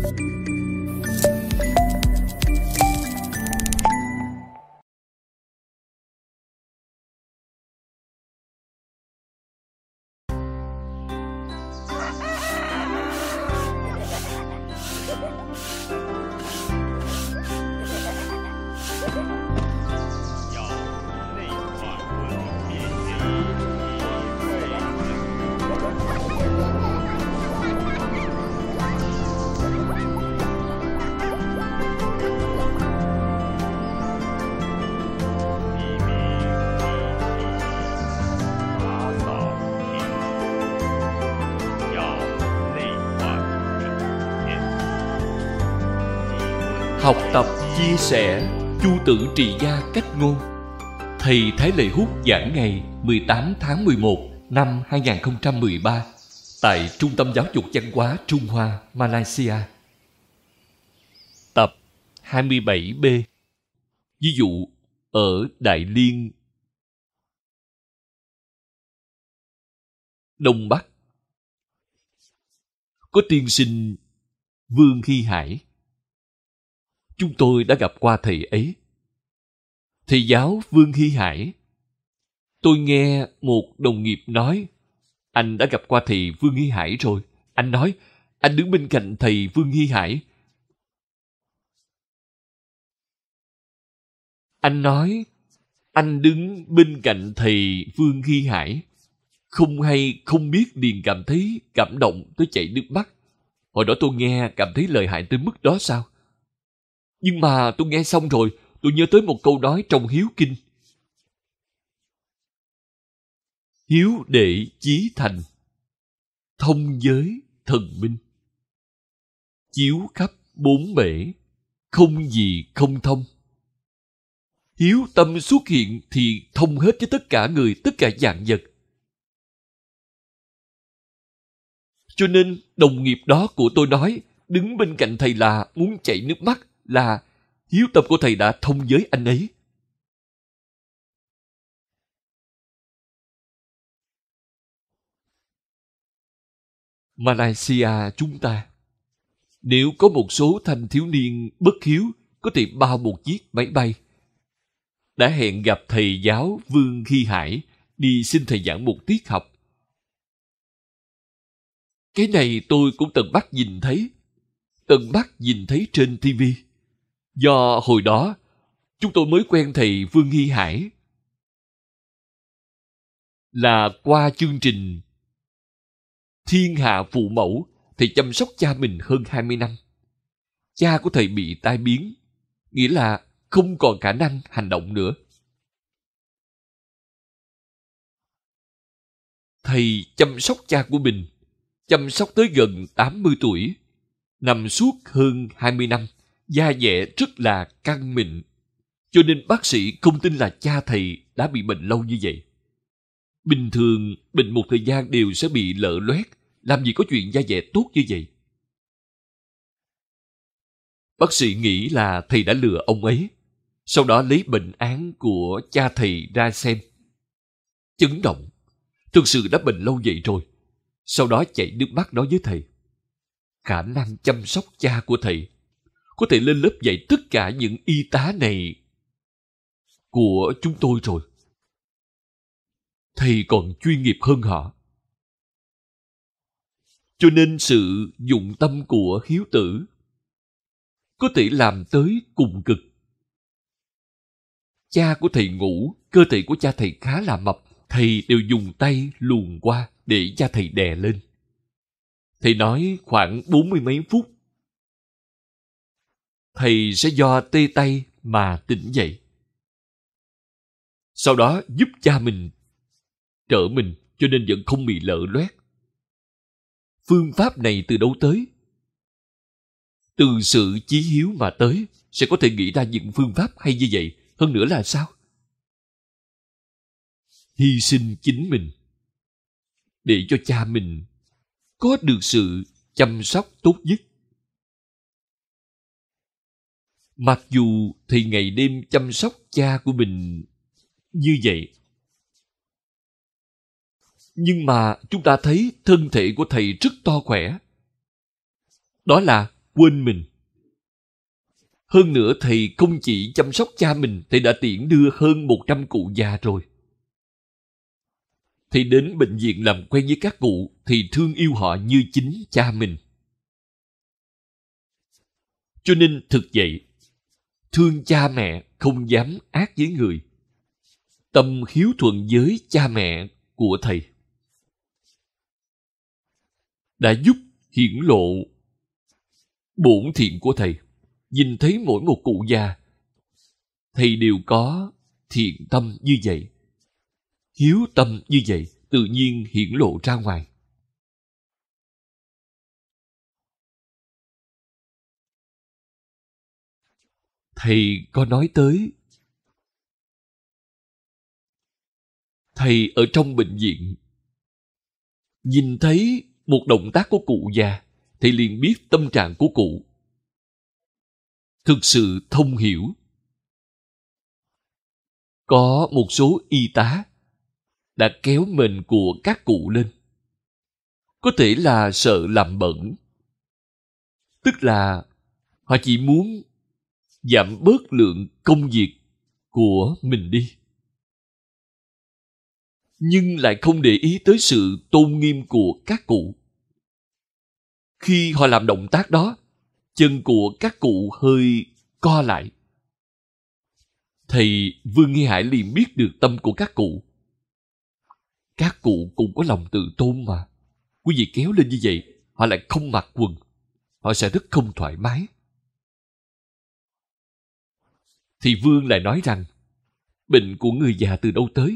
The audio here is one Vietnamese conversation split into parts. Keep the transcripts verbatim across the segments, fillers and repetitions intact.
Học tập, chia sẻ, Chu Tử Trì Gia Cách Ngôn. Thầy Thái Lệ Hút giảng ngày mười tám tháng mười một năm hai nghìn không trăm mười ba tại Trung tâm Giáo dục Văn hóa Trung Hoa, Malaysia. Tập hai mươi bảy B. Ví dụ ở Đại Liên, Đông Bắc, có tiên sinh Vương Hy Hải. Chúng tôi đã gặp qua thầy ấy. Thầy giáo Vương Hy Hải. Tôi nghe một đồng nghiệp nói, anh đã gặp qua thầy Vương Hy Hải rồi. Anh nói, anh đứng bên cạnh thầy Vương Hy Hải. Anh nói, anh đứng bên cạnh thầy Vương Hy Hải. Không hay không biết liền cảm thấy cảm động tới chảy nước mắt. Hồi đó tôi nghe cảm thấy lợi hại tới mức đó sao? Nhưng mà tôi nghe xong rồi, tôi nhớ tới một câu nói trong Hiếu Kinh. Hiếu đệ chí thành, thông giới thần minh. Chiếu khắp bốn bể, không gì không thông. Hiếu tâm xuất hiện thì thông hết với tất cả người, tất cả vạn vật. Cho nên đồng nghiệp đó của tôi nói, đứng bên cạnh thầy là muốn chảy nước mắt, là hiếu tâm của thầy đã thông với anh ấy. Malaysia chúng ta, nếu có một số thanh thiếu niên bất hiếu có thể bao một chiếc máy bay, đã hẹn gặp thầy giáo Vương Hy Hải đi xin thầy giảng một tiết học. Cái này tôi cũng tận mắt nhìn thấy, tận mắt nhìn thấy trên ti vi. Do hồi đó, chúng tôi mới quen thầy Vương Hy Hải là qua chương trình Thiên Hạ Phụ Mẫu. Thầy chăm sóc cha mình hơn hai mươi năm. Cha của thầy bị tai biến, nghĩa là không còn khả năng hành động nữa. Thầy chăm sóc cha của mình, chăm sóc tới gần tám mươi tuổi, nằm suốt hơn hai mươi năm, da dẻ rất là căng mịn. Cho nên bác sĩ không tin là cha thầy đã bị bệnh lâu như vậy. Bình thường, bệnh một thời gian đều sẽ bị lở loét, làm gì có chuyện da dẻ tốt như vậy. Bác sĩ nghĩ là thầy đã lừa ông ấy, sau đó lấy bệnh án của cha thầy ra xem. Chấn động, thực sự đã bệnh lâu vậy rồi. Sau đó chảy nước mắt nói với thầy, khả năng chăm sóc cha của thầy có thể lên lớp dạy tất cả những y tá này của chúng tôi rồi. Thầy còn chuyên nghiệp hơn họ. Cho nên sự dụng tâm của hiếu tử có thể làm tới cùng cực. Cha của thầy ngủ, cơ thể của cha thầy khá là mập, thầy đều dùng tay luồn qua để cha thầy đè lên. Thầy nói khoảng bốn mươi mấy phút, thầy sẽ do tê tay mà tỉnh dậy. Sau đó giúp cha mình trợ mình, cho nên vẫn không bị lở loét. Phương pháp này từ đâu tới? Từ sự chí hiếu mà tới, sẽ có thể nghĩ ra những phương pháp hay như vậy. Hơn nữa là sao? Hy sinh chính mình để cho cha mình có được sự chăm sóc tốt nhất. Mặc dù thầy ngày đêm chăm sóc cha của mình như vậy, nhưng mà chúng ta thấy thân thể của thầy rất to khỏe. Đó là quên mình. Hơn nữa thầy không chỉ chăm sóc cha mình, thầy đã tiễn đưa hơn một trăm cụ già rồi. Thầy đến bệnh viện làm quen với các cụ, thì thương yêu họ như chính cha mình. Cho nên thực vậy, thương cha mẹ không dám ác với người. Tâm hiếu thuận với cha mẹ của thầy đã giúp hiển lộ bổn thiện của thầy. Nhìn thấy mỗi một cụ già, thầy đều có thiện tâm như vậy, hiếu tâm như vậy, tự nhiên hiển lộ ra ngoài. Thầy có nói tới, thầy ở trong bệnh viện nhìn thấy một động tác của cụ già, thầy liền biết tâm trạng của cụ. Thực sự thông hiểu. Có một số y tá đã kéo mền của các cụ lên. Có thể là sợ làm bẩn, tức là họ chỉ muốn giảm bớt lượng công việc của mình đi, nhưng lại không để ý tới sự tôn nghiêm của các cụ. Khi họ làm động tác đó, chân của các cụ hơi co lại. Thầy Vương Nghi Hải liền biết được tâm của các cụ. Các cụ cũng có lòng tự tôn mà. Quý vị kéo lên như vậy, họ lại không mặc quần, họ sẽ rất không thoải mái. Thì Vương lại nói rằng, bệnh của người già từ đâu tới?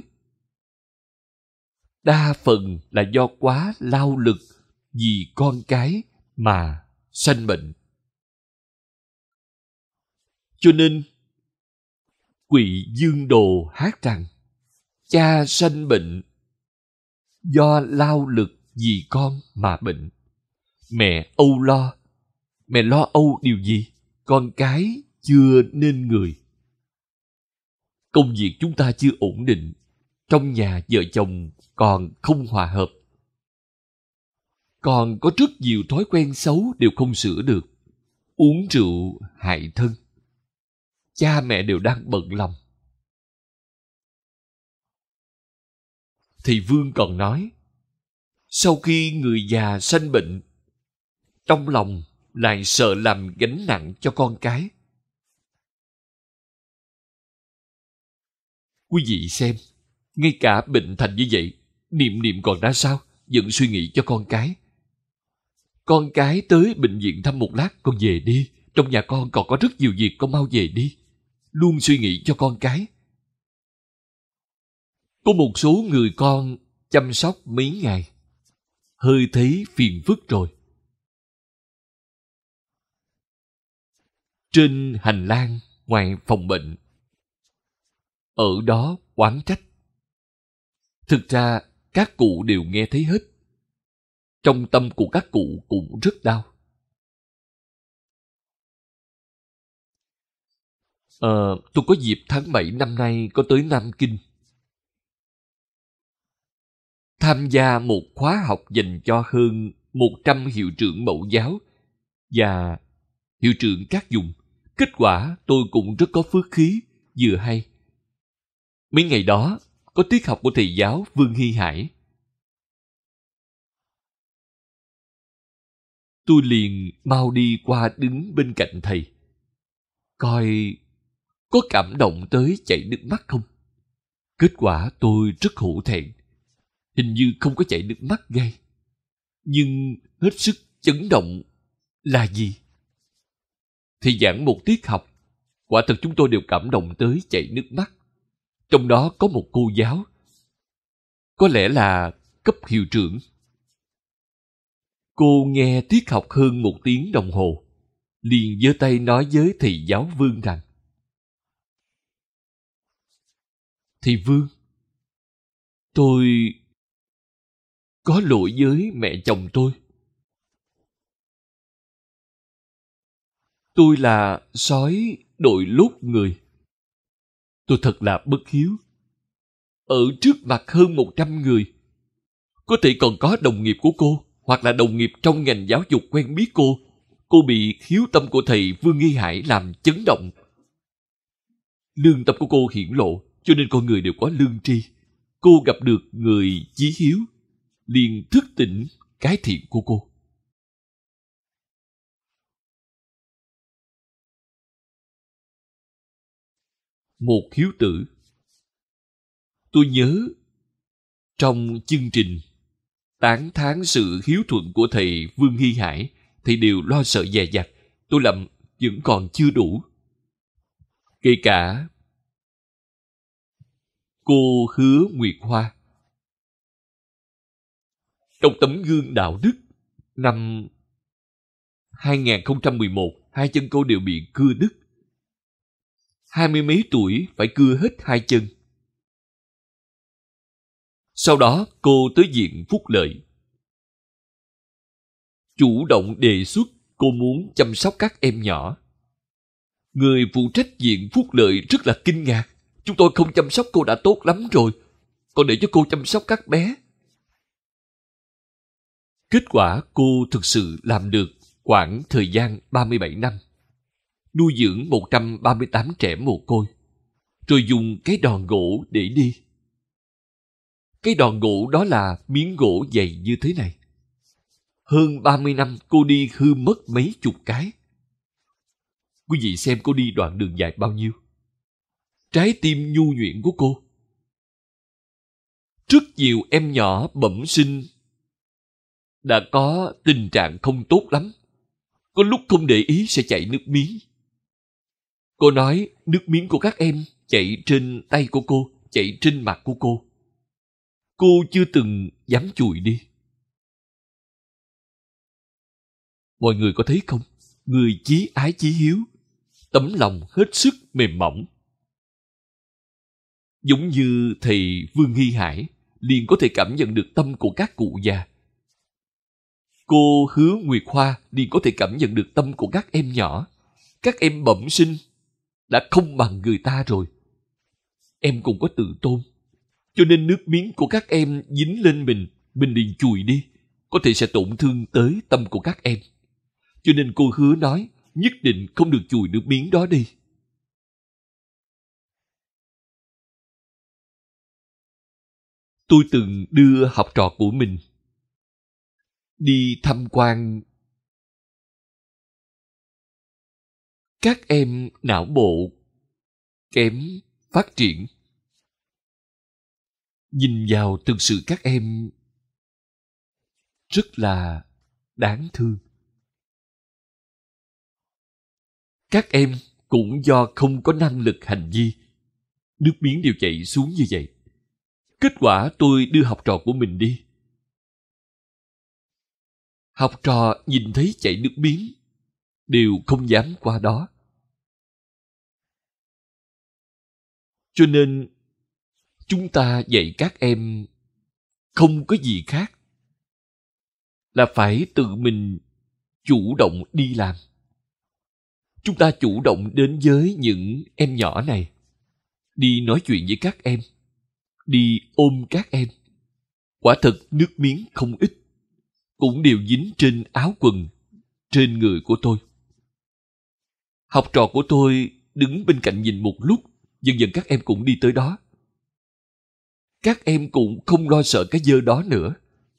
Đa phần là do quá lao lực vì con cái mà sanh bệnh. Cho nên Quỵ Dương Đồ hát rằng, cha sanh bệnh do lao lực vì con mà bệnh. Mẹ âu lo. Mẹ lo âu điều gì? Con cái chưa nên người. Công việc chúng ta chưa ổn định. Trong nhà vợ chồng còn không hòa hợp. Còn có rất nhiều thói quen xấu đều không sửa được. Uống rượu hại thân. Cha mẹ đều đang bận lòng. Thì Vương còn nói, sau khi người già sanh bệnh, trong lòng lại sợ làm gánh nặng cho con cái. Quý vị xem, ngay cả bệnh thành như vậy, niệm niệm còn ra sao, vẫn suy nghĩ cho con cái. Con cái tới bệnh viện thăm một lát, con về đi. Trong nhà con còn có rất nhiều việc, con mau về đi. Luôn suy nghĩ cho con cái. Có một số người con chăm sóc mấy ngày, hơi thấy phiền phức rồi. Trên hành lang ngoài phòng bệnh, ở đó oán trách. Thực ra các cụ đều nghe thấy hết. Trong tâm của các cụ cũng rất đau. Ờ, tôi có dịp tháng bảy năm nay có tới Nam Kinh, tham gia một khóa học dành cho hơn một trăm hiệu trưởng mẫu giáo và hiệu trưởng các vùng. Kết quả tôi cũng rất có phước khí, vừa hay. Mấy ngày đó có tiết học của thầy giáo Vương Hy Hải. Tôi liền mau đi qua đứng bên cạnh thầy, coi có cảm động tới chảy nước mắt không. Kết quả tôi rất hổ thẹn, hình như không có chảy nước mắt ngay, nhưng hết sức chấn động là gì? Thì giảng một tiết học, quả thật chúng tôi đều cảm động tới chảy nước mắt. Trong đó có một cô giáo, có lẽ là cấp hiệu trưởng. Cô nghe tiết học hơn một tiếng đồng hồ, liền giơ tay nói với thầy giáo Vương rằng, thầy Vương, tôi có lỗi với mẹ chồng tôi. Tôi là sói đội lốt người. Tôi thật là bất hiếu. Ở trước mặt hơn một trăm người, có thể còn có đồng nghiệp của cô, hoặc là đồng nghiệp trong ngành giáo dục quen biết cô, cô bị hiếu tâm của thầy Vương Nghi Hải làm chấn động. Lương tâm của cô hiển lộ, cho nên con người đều có lương tri. Cô gặp được người chí hiếu, liền thức tỉnh cái thiện của cô. Một hiếu tử. Tôi nhớ trong chương trình tán thán sự hiếu thuận của thầy Vương Nghi Hải, thì đều lo sợ dè dặt. Tôi làm vẫn còn chưa đủ. Kể cả cô Hứa Nguyệt Hoa, trong tấm gương đạo đức năm hai không một một, hai chân cô đều bị cưa đứt. Hai mươi mấy tuổi phải cưa hết hai chân. Sau đó cô tới viện Phúc Lợi, chủ động đề xuất cô muốn chăm sóc các em nhỏ. Người phụ trách viện Phúc Lợi rất là kinh ngạc. Chúng tôi không chăm sóc cô đã tốt lắm rồi, còn để cho cô chăm sóc các bé. Kết quả cô thực sự làm được khoảng thời gian ba mươi bảy năm, nuôi dưỡng một trăm ba mươi tám trẻ mồ côi, rồi dùng cái đòn gỗ để đi. Cái đòn gỗ đó là miếng gỗ dày như thế này. Hơn ba mươi năm cô đi hư mất mấy chục cái. Quý vị xem cô đi đoạn đường dài bao nhiêu. Trái tim nhu nhuyễn của cô. Rất nhiều em nhỏ bẩm sinh đã có tình trạng không tốt lắm. Có lúc không để ý sẽ chảy nước miếng. Cô nói nước miếng của các em chảy trên tay của cô, chảy trên mặt của cô. Cô chưa từng dám chùi đi. Mọi người có thấy không? Người chí ái chí hiếu, tấm lòng hết sức mềm mỏng. Giống như thầy Vương Nghi Hải liền có thể cảm nhận được tâm của các cụ già. Cô Hứa Nguyệt Hoa liền có thể cảm nhận được tâm của các em nhỏ. Các em bẩm sinh đã không bằng người ta rồi. Em cũng có tự tôn, cho nên nước miếng của các em dính lên mình, mình liền chùi đi, có thể sẽ tổn thương tới tâm của các em. Cho nên cô Hứa nói nhất định không được chùi nước miếng đó đi. Tôi từng đưa học trò của mình đi tham quan các em não bộ kém phát triển. Nhìn vào thực sự các em rất là đáng thương. Các em cũng do không có năng lực hành vi, nước miếng đều chảy xuống như vậy. Kết quả tôi đưa học trò của mình đi. Học trò nhìn thấy chảy nước miếng đều không dám qua đó. Cho nên chúng ta dạy các em không có gì khác là phải tự mình chủ động đi làm. Chúng ta chủ động đến với những em nhỏ này, đi nói chuyện với các em, đi ôm các em. Quả thật nước miếng không ít, cũng đều dính trên áo quần, trên người của tôi. Học trò của tôi đứng bên cạnh nhìn một lúc, dần dần các em cũng đi tới đó. Các em cũng không lo sợ cái dơ đó nữa.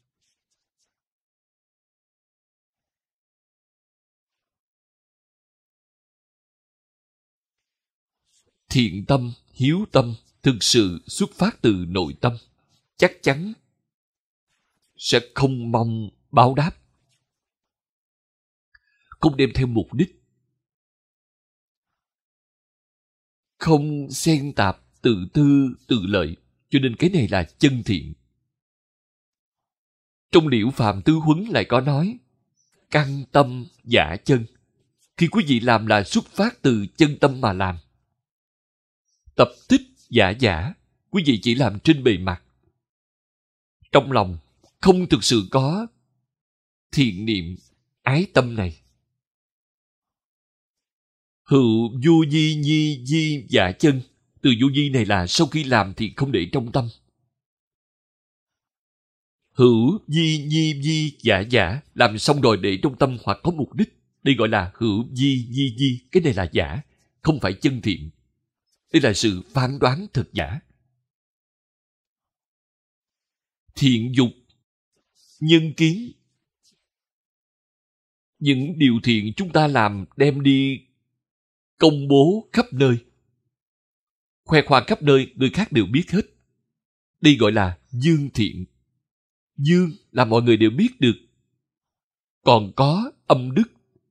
Thiện tâm, hiếu tâm thực sự xuất phát từ nội tâm, chắc chắn sẽ không mong báo đáp, không đem theo mục đích, không xen tạp tự tư tự lợi. Cho nên cái này là chân thiện. Trong Liễu Phàm Tư Huấn lại có nói căn tâm giả chân. Khi quý vị làm là xuất phát từ chân tâm mà làm. Tập tích giả giả, quý vị chỉ làm trên bề mặt. Trong lòng không thực sự có thiện niệm, ái tâm này. Hữu vô di nhi di giả chân. Từ vô di này là sau khi làm thì không để trong tâm. Hữu di nhi di giả giả, làm xong rồi để trong tâm hoặc có mục đích, Đây gọi là hữu di di di. Cái này là giả, không phải chân thiện. Đây là sự phán đoán thật giả. Thiện dục, nhân kiến. Những điều thiện chúng ta làm đem đi công bố khắp nơi. Khoe khoang khắp nơi, người khác đều biết hết. Đây gọi là dương thiện. Dương là mọi người đều biết được. Còn có âm đức.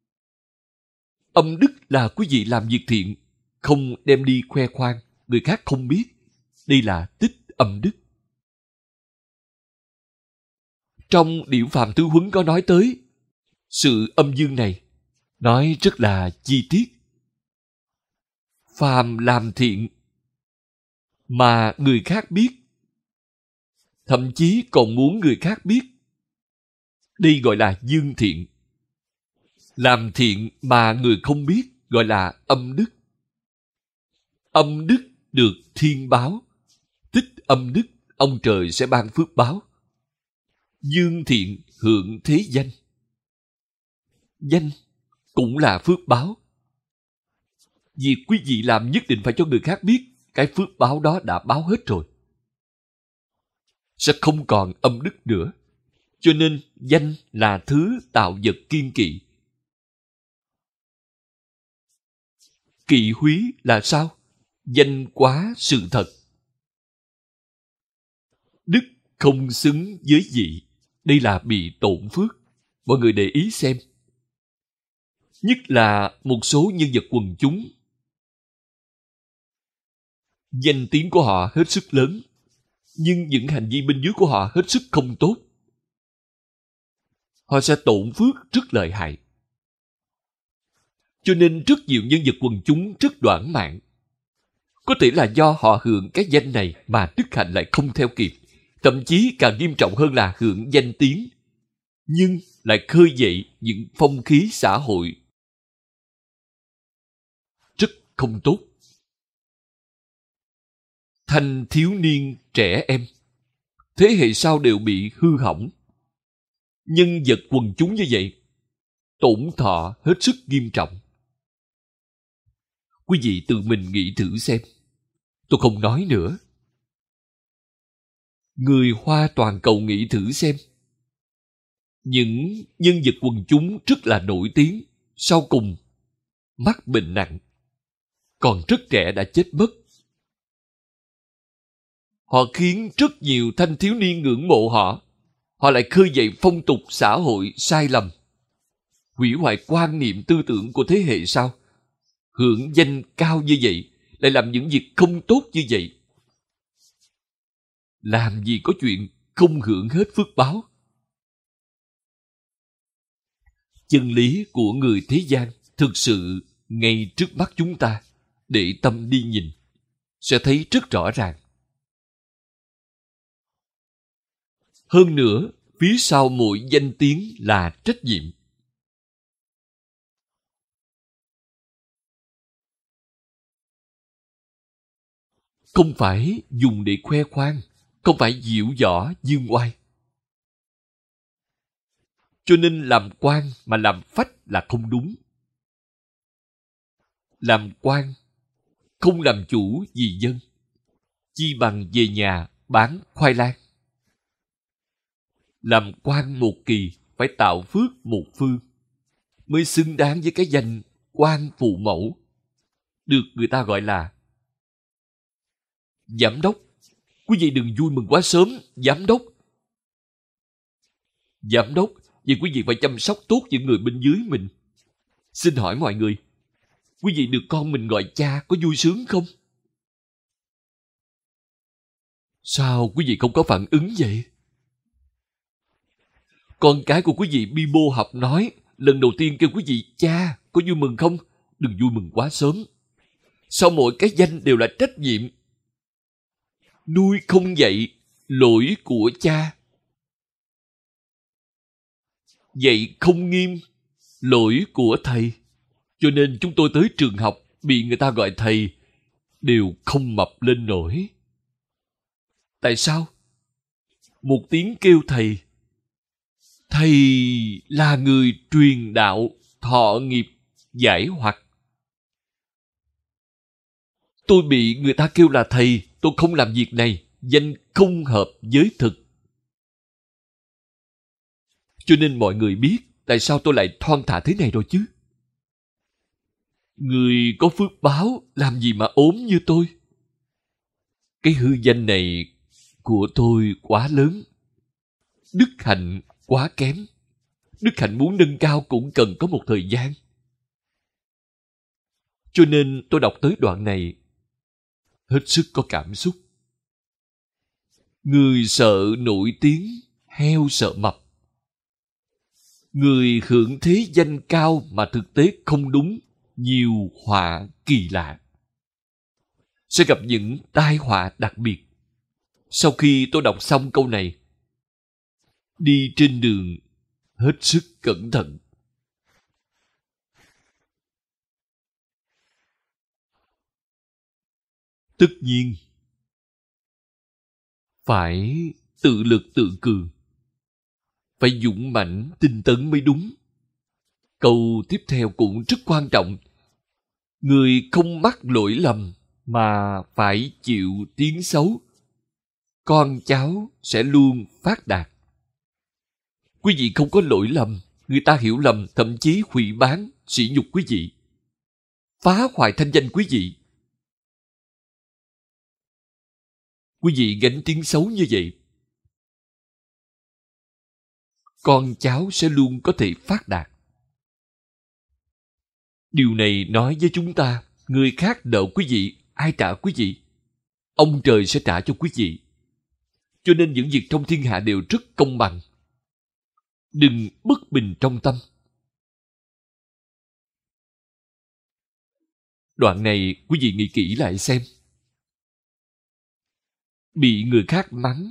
Âm đức là quý vị làm việc thiện, không đem đi khoe khoang, người khác không biết. Đây là tích âm đức. Trong Điển Phàm Tứ Huấn có nói tới sự âm dương này, nói rất là chi tiết. Phàm làm thiện mà người khác biết, thậm chí còn muốn người khác biết, đây gọi là dương thiện. Làm thiện mà người không biết gọi là âm đức. Âm đức được thiên báo, tích âm đức ông trời sẽ ban phước báo. Dương thiện hưởng thế danh. Danh cũng là phước báo. Việc quý vị làm nhất định phải cho người khác biết, cái phước báo đó đã báo hết rồi, sẽ không còn âm đức nữa. Cho nên danh là thứ tạo vật kiêng kỵ. Kỵ húy là sao? Danh quá sự thật. Đức không xứng với vị. Đây là bị tổn phước. Mọi người để ý xem. Nhất là một số nhân vật quần chúng, danh tiếng của họ hết sức lớn, nhưng những hành vi bên dưới của họ hết sức không tốt. Họ sẽ tổn phước rất lợi hại. Cho nên rất nhiều nhân vật quần chúng rất đoản mạng. Có thể là do họ hưởng cái danh này mà đức hạnh lại không theo kịp. Thậm chí càng nghiêm trọng hơn là hưởng danh tiếng, nhưng lại khơi dậy những phong khí xã hội rất không tốt. Thanh thiếu niên trẻ em, thế hệ sau đều bị hư hỏng. Nhân vật quần chúng như vậy, tổn thọ hết sức nghiêm trọng. Quý vị tự mình nghĩ thử xem. Tôi không nói nữa. Người Hoa toàn cầu nghĩ thử xem. Những nhân vật quần chúng rất là nổi tiếng, sau cùng mắc bệnh nặng, còn rất trẻ đã chết mất. Họ khiến rất nhiều thanh thiếu niên ngưỡng mộ họ. Họ lại khơi dậy phong tục xã hội sai lầm, hủy hoại quan niệm tư tưởng của thế hệ sau. Hưởng danh cao như vậy, lại làm những việc không tốt như vậy. Làm gì có chuyện không hưởng hết phước báo. Chân lý của người thế gian thực sự ngay trước mắt chúng ta, để tâm đi nhìn, sẽ thấy rất rõ ràng. Hơn nữa, phía sau mỗi danh tiếng là trách nhiệm. Không phải dùng để khoe khoang, không phải diễu võ dương oai. Cho nên làm quan mà làm phách là không đúng. Làm quan không làm chủ vì dân, chi bằng về nhà bán khoai lang. Làm quan một kỳ phải tạo phước một phương, mới xứng đáng với cái danh quan phụ mẫu, được người ta gọi là giám đốc. Quý vị đừng vui mừng quá sớm. Giám đốc Giám đốc Vậy quý vị phải chăm sóc tốt những người bên dưới mình. Xin hỏi mọi người, quý vị được con mình gọi cha có vui sướng không? Sao quý vị không có phản ứng vậy? Con cái của quý vị bi bô học nói, lần đầu tiên kêu quý vị cha, có vui mừng không? Đừng vui mừng quá sớm. Sau mỗi cái danh đều là trách nhiệm. Nuôi không dạy, lỗi của cha. Dạy không nghiêm, lỗi của thầy. Cho nên chúng tôi tới trường học, bị người ta gọi thầy, đều không mập lên nổi. Tại sao? Một tiếng kêu thầy. Thầy là người truyền đạo, thọ nghiệp giải hoặc. Tôi bị người ta kêu là thầy, tôi không làm việc này, danh không hợp với thực. Cho nên mọi người biết tại sao tôi lại thon thả thế này rồi chứ. Người có phước báo làm gì mà ốm như tôi. Cái hư danh này của tôi quá lớn. Đức hạnh quá kém. Đức hạnh muốn nâng cao cũng cần có một thời gian. Cho nên tôi đọc tới đoạn này hết sức có cảm xúc. Người sợ nổi tiếng, heo sợ mập. Người hưởng thế danh cao mà thực tế không đúng, nhiều họa kỳ lạ. Sẽ gặp những tai họa đặc biệt. Sau khi tôi đọc xong câu này, đi trên đường hết sức cẩn thận. Tất nhiên, phải tự lực tự cường. Phải dũng mãnh tinh tấn mới đúng. Câu tiếp theo cũng rất quan trọng. Người không mắc lỗi lầm mà phải chịu tiếng xấu, con cháu sẽ luôn phát đạt. Quý vị không có lỗi lầm, người ta hiểu lầm, thậm chí hủy bán, sỉ nhục quý vị, phá hoại thanh danh quý vị. Quý vị gánh tiếng xấu như vậy, con cháu sẽ luôn có thể phát đạt. Điều này nói với chúng ta, người khác nợ quý vị, ai trả quý vị? Ông trời sẽ trả cho quý vị. Cho nên những việc trong thiên hạ đều rất công bằng. Đừng bất bình trong tâm. Đoạn này quý vị nghĩ kỹ lại xem. Bị người khác mắng,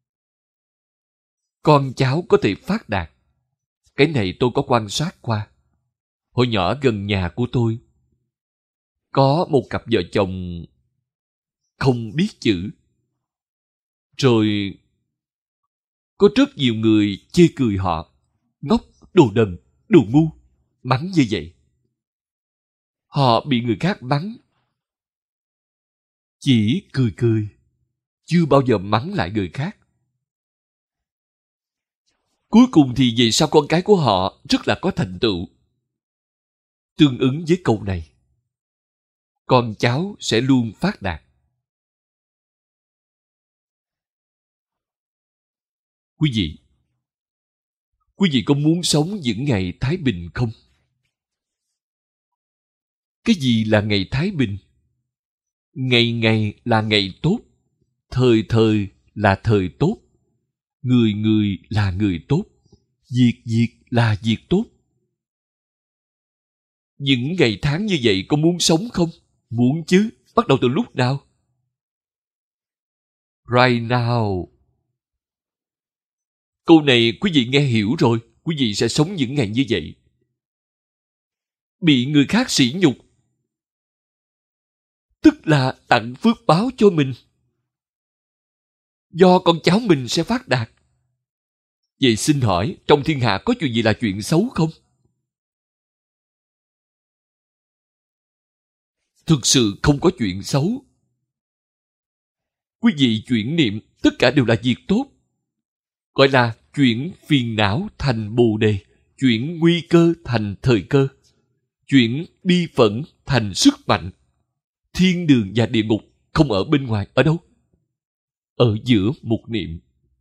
con cháu có thể phát đạt. Cái này tôi có quan sát qua. Hồi nhỏ gần nhà của tôi có một cặp vợ chồng không biết chữ. Rồi có rất nhiều người chê cười họ, ngốc, đồ đần, đồ ngu, mắng như vậy. Họ bị người khác mắng, chỉ cười cười, chưa bao giờ mắng lại người khác. Cuối cùng thì về sau con cái của họ rất là có thành tựu. Tương ứng với câu này, con cháu sẽ luôn phát đạt. Quý vị, quý vị có muốn sống những ngày thái bình không? Cái gì là ngày thái bình? Ngày ngày là ngày tốt, thời thời là thời tốt, người người là người tốt, việc việc là việc tốt. Những ngày tháng như vậy có muốn sống không? Muốn chứ. Bắt đầu từ lúc nào? Right now. Câu này quý vị nghe hiểu rồi. Quý vị sẽ sống những ngày như vậy. Bị người khác sỉ nhục, tức là tặng phước báo cho mình. Do con cháu mình sẽ phát đạt. Vậy xin hỏi, trong thiên hạ có chuyện gì là chuyện xấu không? Thực sự không có chuyện xấu. Quý vị chuyển niệm, tất cả đều là việc tốt. Gọi là chuyển phiền não thành bồ đề, chuyển nguy cơ thành thời cơ, chuyển bi phẫn thành sức mạnh. Thiên đường và địa ngục không ở bên ngoài, ở đâu? Ở giữa một niệm.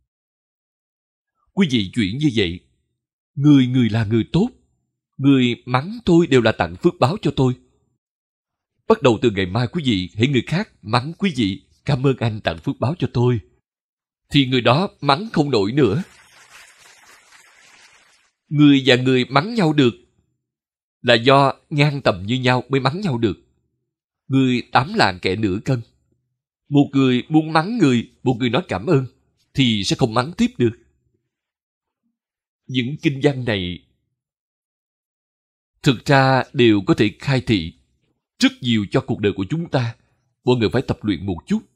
Quý vị chuyển như vậy, người người là người tốt, người mắng tôi đều là tặng phước báo cho tôi. Bắt đầu từ ngày mai quý vị hãy người khác mắng quý vị, cảm ơn anh tặng phước báo cho tôi, thì người đó mắng không nổi nữa. Người và người mắng nhau được là do ngang tầm như nhau mới mắng nhau được. Người tám lạng kẻ nửa cân. Một người muốn mắng người, một người nói cảm ơn, thì sẽ không mắng tiếp được. Những kinh văn này thực ra đều có thể khai thị rất nhiều cho cuộc đời của chúng ta. Mọi người phải tập luyện một chút.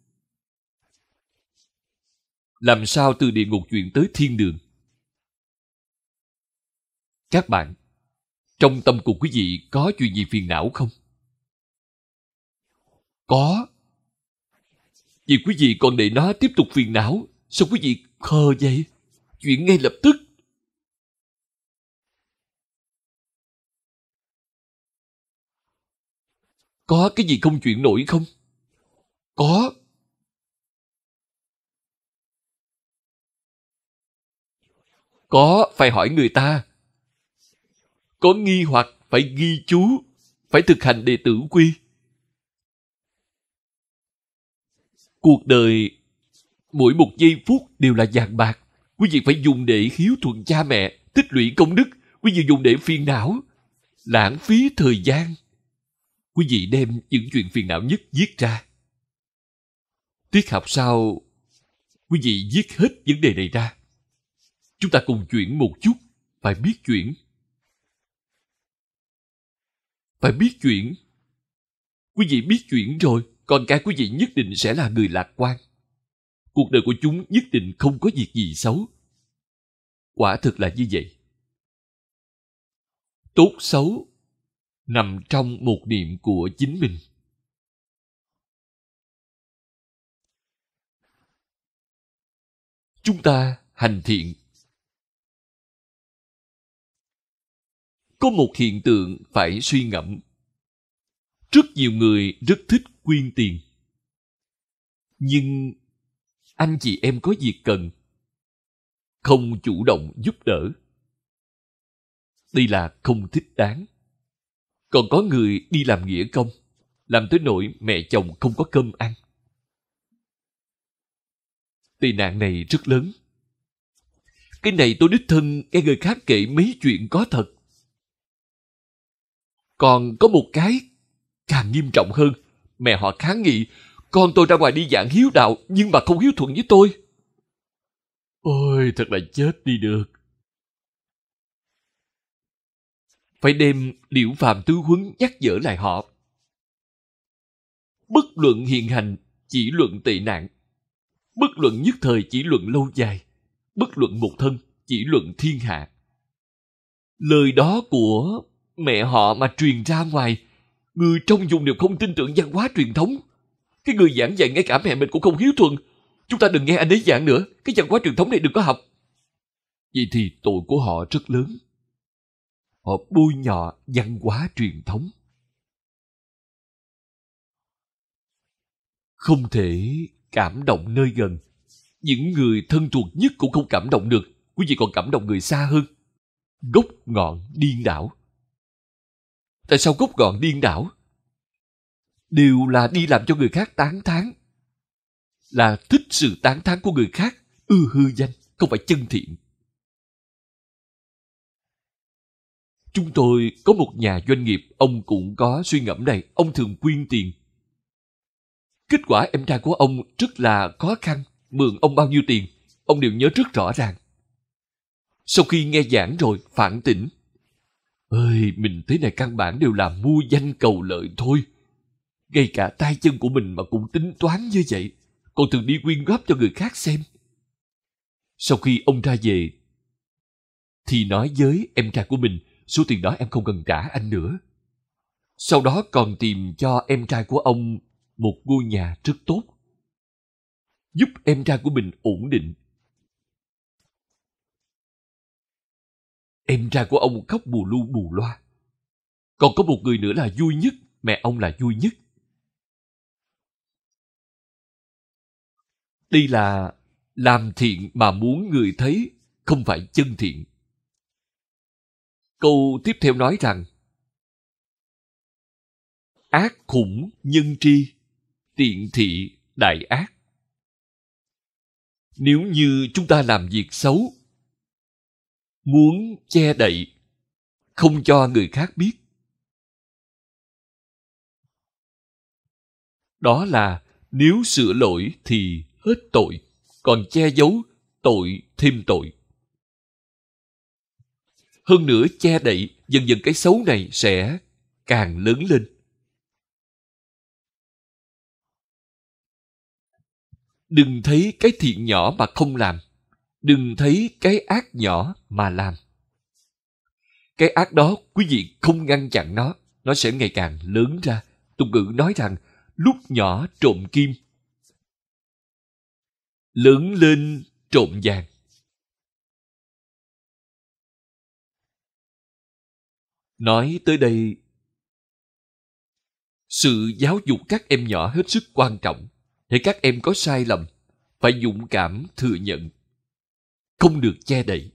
Làm sao từ địa ngục chuyển tới thiên đường? Các bạn, Trong tâm của quý vị có chuyện gì phiền não không? Có. Vì quý vị còn để nó tiếp tục phiền não, sao quý vị khờ vậy? Chuyển ngay lập tức. Có cái gì không chuyển nổi không? Có. Có, phải hỏi người ta. Có nghi hoặc phải ghi chú, phải thực hành đệ tử quy. Cuộc đời mỗi một giây phút đều là vàng bạc. Quý vị phải dùng để hiếu thuận cha mẹ, tích lũy công đức. Quý vị dùng để phiền não, lãng phí thời gian. Quý vị đem những chuyện phiền não nhất viết ra. Tiết học sau, quý vị viết hết vấn đề này ra. Chúng ta cùng chuyển một chút, phải biết chuyển. Phải biết chuyển. Quý vị biết chuyển rồi, con cái quý vị nhất định sẽ là người lạc quan. Cuộc đời của chúng nhất định không có việc gì xấu. Quả thực là như vậy. Tốt xấu nằm trong một niệm của chính mình. Chúng ta hành thiện. Có một hiện tượng phải suy ngẫm. Rất nhiều người rất thích quyên tiền. Nhưng anh chị em có việc cần, không chủ động giúp đỡ. Đây là không thích đáng. Còn có người đi làm nghĩa công, làm tới nỗi mẹ chồng không có cơm ăn. Tệ nạn này rất lớn. Cái này tôi đích thân nghe người khác kể mấy chuyện có thật. Còn có một cái càng nghiêm trọng hơn. Mẹ họ kháng nghị, con tôi ra ngoài đi giảng hiếu đạo nhưng mà không hiếu thuận với tôi. Ôi, thật là chết đi được. Phải đem Liễu Phàm tứ huấn nhắc nhở lại họ. Bất luận hiện hành, chỉ luận tệ nạn. Bất luận nhất thời, chỉ luận lâu dài. Bất luận một thân, chỉ luận thiên hạ. Lời đó của mẹ họ mà truyền ra ngoài, người trong vùng đều không tin tưởng văn hóa truyền thống. Cái người giảng dạy ngay cả mẹ mình cũng không hiếu thuận. Chúng ta đừng nghe anh ấy giảng nữa. Cái văn hóa truyền thống này đừng có học. Vậy thì tội của họ rất lớn. Họ bôi nhọ văn hóa truyền thống. Không thể cảm động nơi gần. Những người thân thuộc nhất cũng không cảm động được. Quý vị còn cảm động người xa hơn. Gốc ngọn điên đảo. Tại sao gốc ngọn điên đảo? Đều là đi làm cho người khác tán thán. Là thích sự tán thán của người khác, ư hư danh, không phải chân thiện. Chúng tôi có một nhà doanh nghiệp, ông cũng có suy ngẫm này, ông thường quyên tiền. Kết quả em trai của ông rất là khó khăn, mượn ông bao nhiêu tiền, ông đều nhớ rất rõ ràng. Sau khi nghe giảng rồi, phản tỉnh. Ơi, mình thế này căn bản đều là mua danh cầu lợi thôi. Ngay cả tay chân của mình mà cũng tính toán như vậy, còn thường đi quyên góp cho người khác xem. Sau khi ông ra về, thì nói với em trai của mình, số tiền đó em không cần trả anh nữa. Sau đó còn tìm cho em trai của ông một ngôi nhà rất tốt, giúp em trai của mình ổn định. Em trai của ông khóc bù lu bù loa. Còn có một người nữa là vui nhất, mẹ ông là vui nhất. Đây là làm thiện mà muốn người thấy, không phải chân thiện. Câu tiếp theo nói rằng, ác khủng nhân tri, tiện thị đại ác. Nếu như chúng ta làm việc xấu, muốn che đậy, không cho người khác biết, đó là nếu sửa lỗi thì hết tội, còn che giấu tội thêm tội. Hơn nữa che đậy, dần dần cái xấu này sẽ càng lớn lên. Đừng thấy cái thiện nhỏ mà không làm. Đừng thấy cái ác nhỏ mà làm. cái ác đó quý vị không ngăn chặn nó, nó sẽ ngày càng lớn ra. Tục ngữ nói rằng lúc nhỏ trộm kim, lớn lên trộm vàng. Nói tới đây, sự giáo dục các em nhỏ hết sức quan trọng. Để các em có sai lầm, phải dũng cảm thừa nhận, không được che đậy.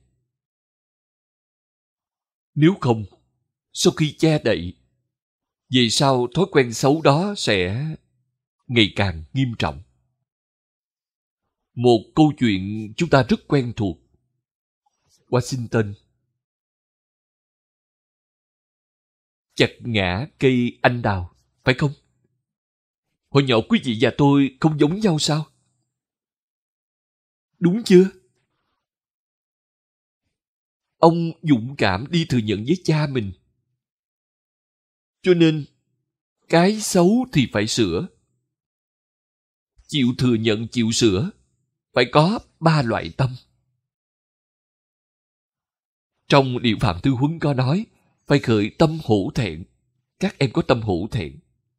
Nếu không, sau khi che đậy, về sau thói quen xấu đó sẽ ngày càng nghiêm trọng. Một câu chuyện chúng ta rất quen thuộc. Washington chặt ngã cây anh đào, phải không? Hồi nhỏ quý vị và tôi không giống nhau sao? Đúng chưa? Ông dũng cảm đi thừa nhận với cha mình. Cho nên, cái xấu thì phải sửa. Chịu thừa nhận, chịu sửa. Phải có ba loại tâm. Trong Điện Phạm Thư Huấn có nói, phải khởi tâm hổ thẹn. Các em có tâm hổ thẹn.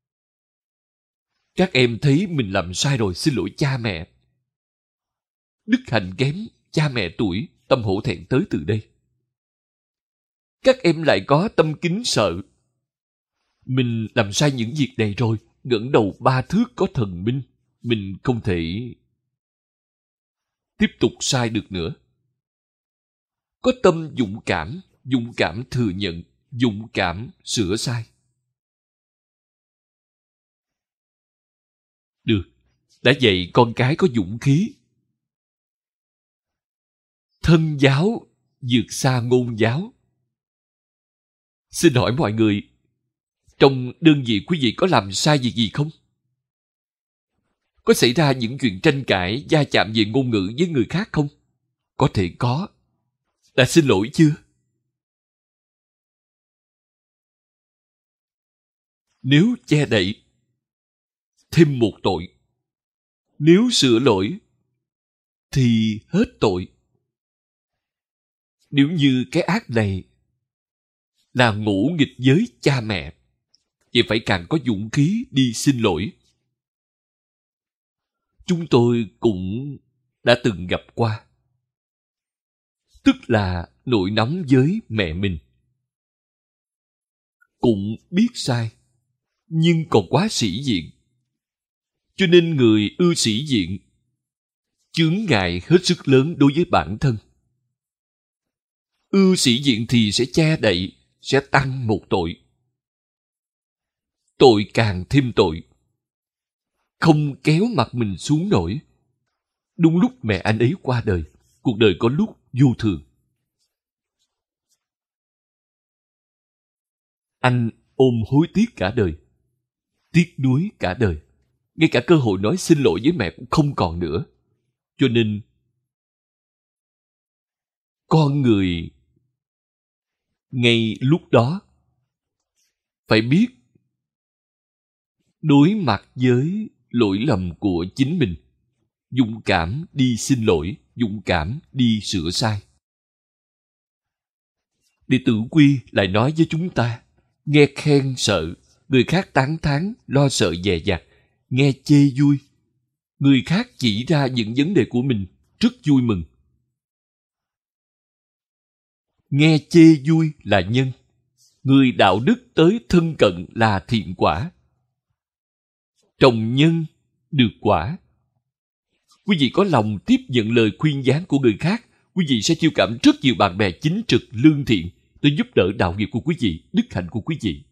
Các em thấy mình làm sai rồi, xin lỗi cha mẹ. Đức hạnh kém cha mẹ tuổi, tâm hổ thẹn tới từ đây. Các em lại có tâm kính sợ. Mình làm sai những việc này rồi, ngẩng đầu ba thước có thần minh. Mình không thể tiếp tục sai được nữa. Có tâm dũng cảm, dũng cảm thừa nhận, dũng cảm sửa sai. Được, đã vậy con cái có dũng khí. Thân giáo vượt xa ngôn giáo. Xin hỏi mọi người, trong đơn vị quý vị có làm sai việc gì không? Có xảy ra những chuyện tranh cãi, va chạm về ngôn ngữ với người khác không? Có thể có. Đã xin lỗi chưa? Nếu che đậy, thêm một tội. Nếu sửa lỗi, thì hết tội. Nếu như cái ác này là ngỗ nghịch với cha mẹ, vậy phải càng có dũng khí đi xin lỗi. Chúng tôi cũng đã từng gặp qua. Tức là nổi nóng với mẹ mình. Cũng biết sai, nhưng còn quá sĩ diện. Cho nên người ưa sĩ diện, chướng ngại hết sức lớn đối với bản thân. Ưa sĩ diện thì sẽ che đậy, sẽ tăng một tội. Tội càng thêm tội. Không kéo mặt mình xuống nổi. Đúng lúc mẹ anh ấy qua đời, cuộc đời có lúc vô thường. Anh ôm hối tiếc cả đời, tiếc nuối cả đời. Ngay cả cơ hội nói xin lỗi với mẹ cũng không còn nữa. Cho nên, con người ngay lúc đó phải biết đối mặt với lỗi lầm của chính mình, dũng cảm đi xin lỗi, dũng cảm đi sửa sai. Đệ tử Quy lại nói với chúng ta, nghe khen sợ, người khác tán thán lo sợ dè dặt, nghe chê vui. Người khác chỉ ra những vấn đề của mình, rất vui mừng. Nghe chê vui là nhân, người đạo đức tới thân cận là thiện quả. Trồng nhân được quả. Quý vị có lòng tiếp nhận lời khuyên gián của người khác, quý vị sẽ chiêu cảm rất nhiều bạn bè chính trực, lương thiện để giúp đỡ đạo nghiệp của quý vị, đức hạnh của quý vị.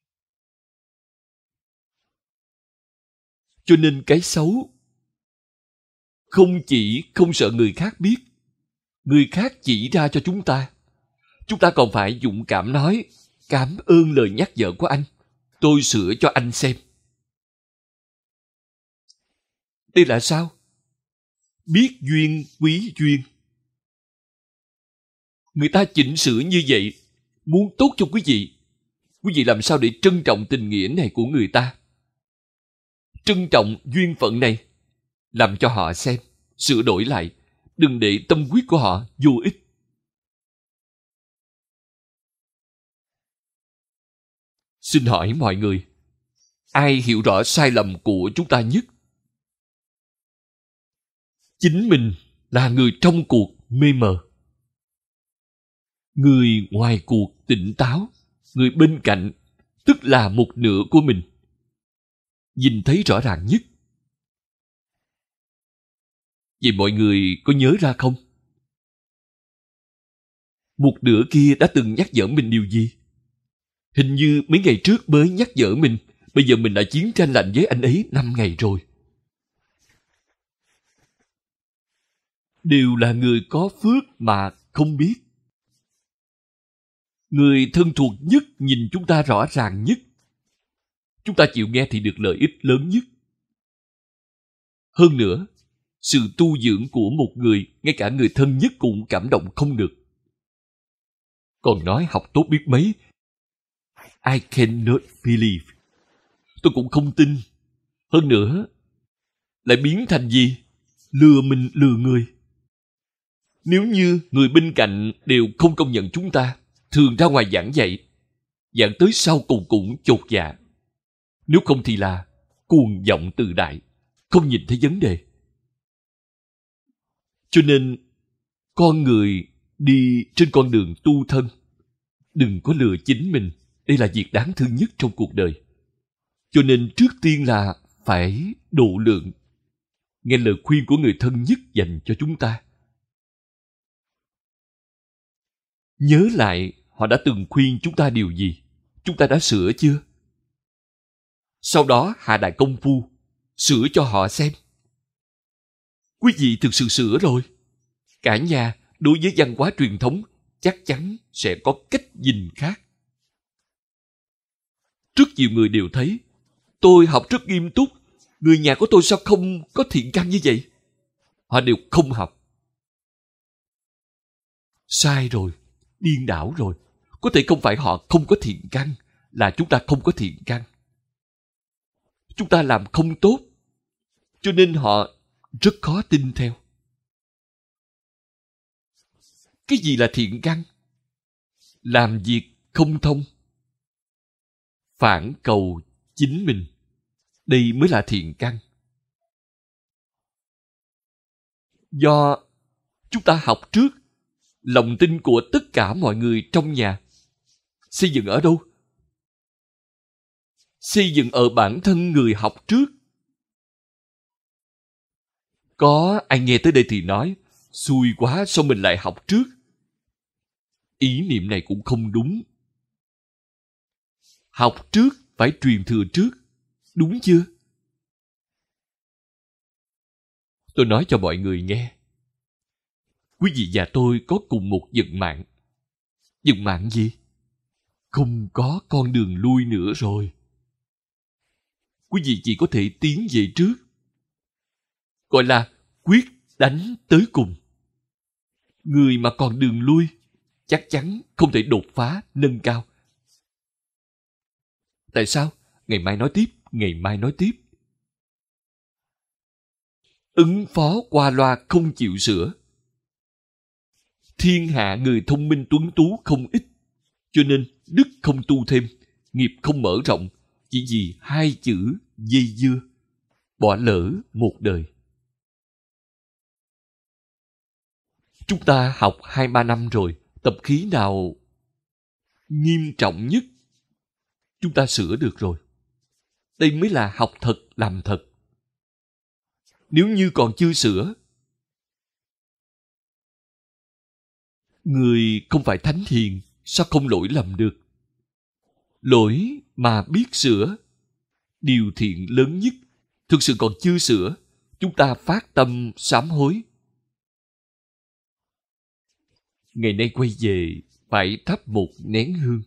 Cho nên cái xấu không chỉ không sợ người khác biết, người khác chỉ ra cho chúng ta. Chúng ta còn phải dũng cảm nói, cảm ơn lời nhắc nhở của anh, tôi sửa cho anh xem. Đây là sao? Biết duyên quý duyên. Người ta chỉnh sửa như vậy, muốn tốt cho quý vị. Quý vị làm sao để trân trọng tình nghĩa này của người ta? Trân trọng duyên phận này, làm cho họ xem, sửa đổi lại. Đừng để tâm huyết của họ vô ích. Xin hỏi mọi người, ai hiểu rõ sai lầm của chúng ta nhất? Chính mình là người trong cuộc mê mờ. Người ngoài cuộc tỉnh táo, người bên cạnh, tức là một nửa của mình, nhìn thấy rõ ràng nhất. Vậy mọi người có nhớ ra không? Một nửa kia đã từng nhắc nhở mình điều gì? Hình như mấy ngày trước mới nhắc nhở mình, bây giờ mình đã chiến tranh lạnh với anh ấy năm ngày rồi. Đều là người có phước mà không biết. Người thân thuộc nhất nhìn chúng ta rõ ràng nhất. Chúng ta chịu nghe thì được lợi ích lớn nhất. Hơn nữa, sự tu dưỡng của một người, ngay cả người thân nhất cũng cảm động không được. Còn nói học tốt biết mấy, I cannot believe. Tôi cũng không tin. Hơn nữa, lại biến thành gì? Lừa mình lừa người. Nếu như người bên cạnh đều không công nhận chúng ta, thường ra ngoài giảng dạy, giảng tới sau cùng cũng chột dạ. Nếu không thì là cuồng vọng tự đại, không nhìn thấy vấn đề. Cho nên, con người đi trên con đường tu thân, đừng có lừa chính mình. Đây là việc đáng thương nhất trong cuộc đời. Cho nên trước tiên là phải độ lượng, nghe lời khuyên của người thân nhất dành cho chúng ta. Nhớ lại họ đã từng khuyên chúng ta điều gì, chúng ta đã sửa chưa? Sau đó hạ đại công phu, sửa cho họ xem. Quý vị thực sự sửa rồi. Cả nhà đối với văn hóa truyền thống chắc chắn sẽ có cách nhìn khác. Rất nhiều người đều thấy, tôi học rất nghiêm túc, người nhà của tôi sao không có thiện căn như vậy? Họ đều không học. Sai rồi, điên đảo rồi. Có thể không phải họ không có thiện căn, là chúng ta không có thiện căn. Chúng ta làm không tốt, cho nên họ rất khó tin theo. Cái gì là thiện căn? Làm việc không thông, phản cầu chính mình. Đây mới là thiện căn. Do chúng ta học trước, lòng tin của tất cả mọi người trong nhà xây dựng ở đâu? Xây dựng ở bản thân người học trước. Có ai nghe tới đây thì nói, xui quá sao mình lại học trước? Ý niệm này cũng không đúng. Học trước phải truyền thừa trước, đúng chưa? Tôi nói cho mọi người nghe. Quý vị và tôi có cùng một vận mạng. Vận mạng gì? Không có con đường lui nữa rồi. Quý vị chỉ có thể tiến về trước. Gọi là quyết đánh tới cùng. Người mà còn đường lui chắc chắn không thể đột phá, nâng cao. Tại sao? Ngày mai nói tiếp, ngày mai nói tiếp. Ứng phó qua loa không chịu sửa. Thiên hạ người thông minh tuấn tú không ít, cho nên đức không tu thêm, nghiệp không mở rộng, chỉ vì hai chữ dây dưa, bỏ lỡ một đời. Chúng ta học hai ba năm rồi, tập khí nào nghiêm trọng nhất chúng ta sửa được rồi. Đây mới là học thật làm thật. Nếu như còn chưa sửa, người không phải thánh hiền, sao không lỗi lầm được? Lỗi mà biết sửa, điều thiện lớn nhất, thực sự còn chưa sửa, chúng ta phát tâm sám hối. Ngày nay quay về, phải thắp một nén hương.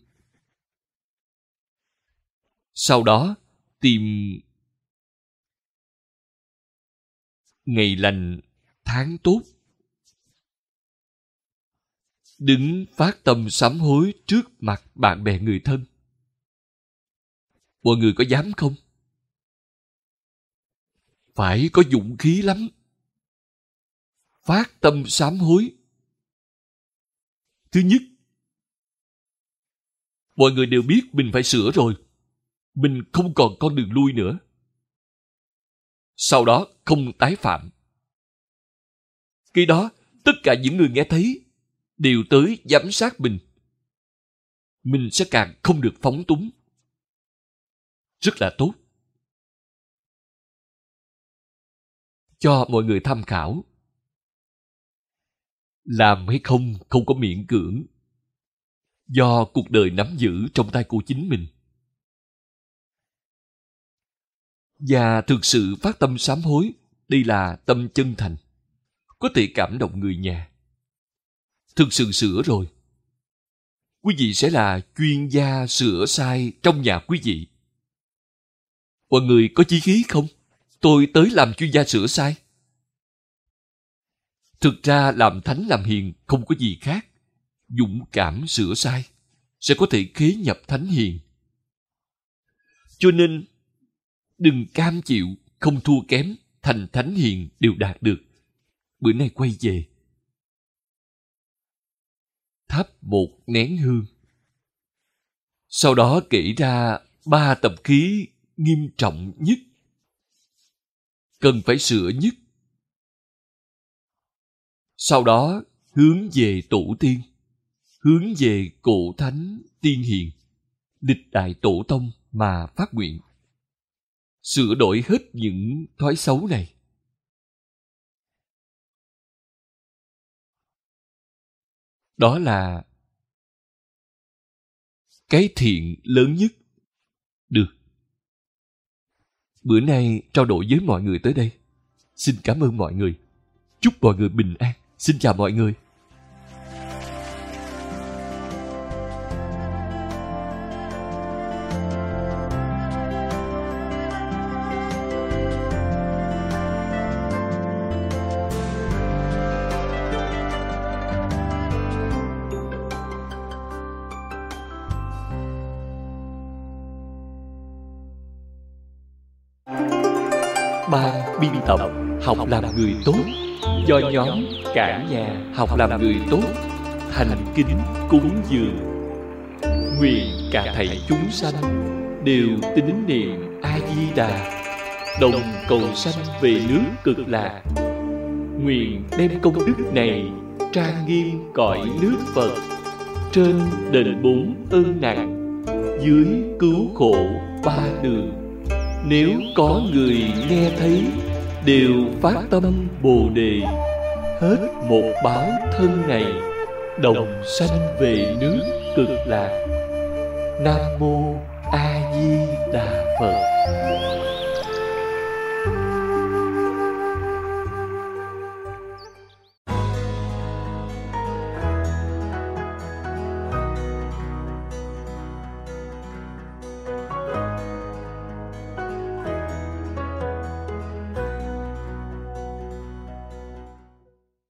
Sau đó, tìm ngày lành, tháng tốt. Đứng phát tâm sám hối trước mặt bạn bè người thân. Mọi người có dám không? Phải có dũng khí lắm. Phát tâm sám hối. Thứ nhất, mọi người đều biết mình phải sửa rồi, mình không còn con đường lui nữa. Sau đó không tái phạm. Khi đó, tất cả những người nghe thấy đều tới giám sát mình. Mình sẽ càng không được phóng túng. Rất là tốt. Cho mọi người tham khảo. Làm hay không không có miễn cưỡng. Do cuộc đời nắm giữ trong tay của chính mình. Và thực sự phát tâm sám hối, đây là tâm chân thành. Có thể cảm động người nhà. Thực sự sửa rồi. Quý vị sẽ là chuyên gia sửa sai trong nhà quý vị. Mọi người có chí khí không? Tôi tới làm chuyên gia sửa sai. Thực ra làm thánh làm hiền không có gì khác. Dũng cảm sửa sai sẽ có thể khế nhập thánh hiền. Cho nên đừng cam chịu không thua kém, thành thánh hiền đều đạt được. Bữa nay quay về thắp một nén hương. Sau đó kể ra ba tập khí nghiêm trọng nhất, cần phải sửa nhất. Sau đó hướng về tổ tiên, hướng về cổ thánh tiên hiền, lịch đại tổ tông mà phát nguyện. Sửa đổi hết những thói xấu này. Đó là cái thiện lớn nhất. Được. Bữa nay trao đổi với mọi người tới đây. Xin cảm ơn mọi người. Chúc mọi người bình an. Xin chào mọi người. Ban biên tập Học làm người tốt do nhóm Cả nhà học làm người tốt thành kính cúng dường. Nguyện cả thảy chúng sanh đều tín niệm A Di Đà, đồng cầu sanh về nước Cực Lạc. Nguyện đem công đức này trang nghiêm cõi nước Phật, trên đền bốn ơn nặng, dưới cứu khổ ba đường. Nếu có người nghe thấy đều phát tâm Bồ Đề, hết một báo thân này, đồng sanh về nước Cực Lạc. Nam mô A Di